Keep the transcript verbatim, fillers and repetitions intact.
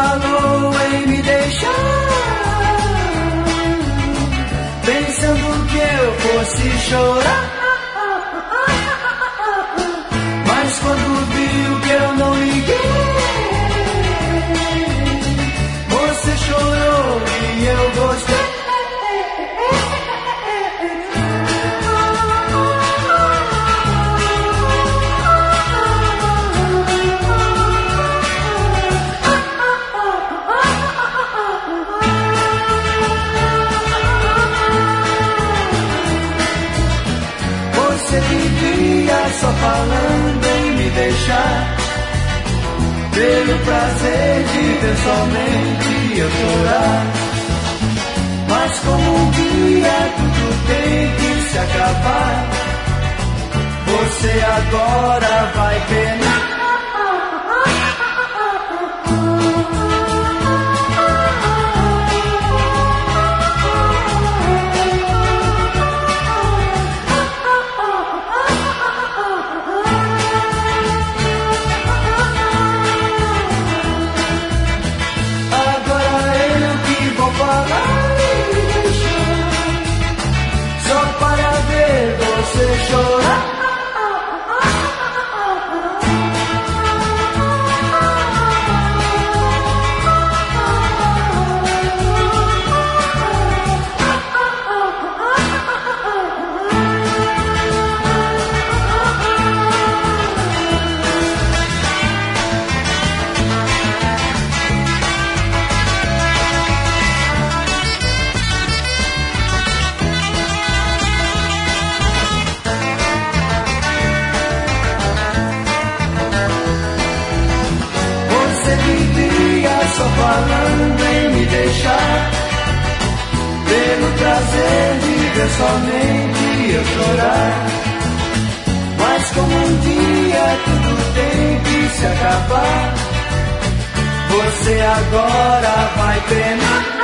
falou em me deixar, pensando que eu fosse chorar. Mas quando viu que eu não liguei, você chorou e eu gostei. Você vivia só falando em me deixar, pelo prazer de ver somente eu chorar. Mas como um dia tudo tem que se acabar, você agora vai penar. Só para ver você chorar. Só falando em me deixar, pelo prazer de ver somente eu chorar. Mas como um dia tudo tem que se acabar, você agora vai penar.